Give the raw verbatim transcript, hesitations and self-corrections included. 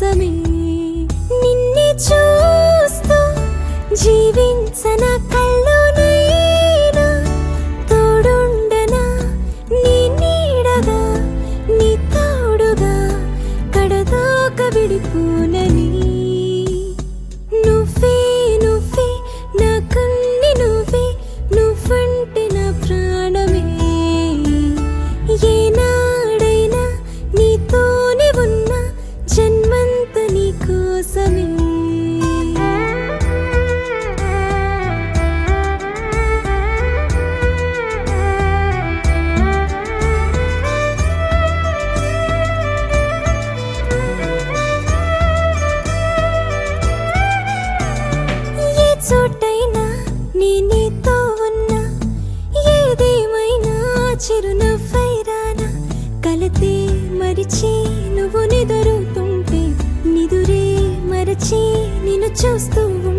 కోసమే నిన్నే చూస్తూ జీవించన కల్లోనైనా తోడుండనా నీ నీడగా నీ తోడుగా కడదాక విడిపోనని నువ్వే నువ్వే నా కన్ని నువ్వే నువ్వంటే నా ప్రాణమే ఏనాడైనా నీతోనే ఉన్న జన్మంత నీ కోసమే ఏ చోటైనా నీ నీతో ఉన్నా ఏదేమైనా చిరునవ్వైరానా కలతే మరిచి నువ్వు నిదురుతుంటే నిదురే మరచి నిన్ను చూస్తూ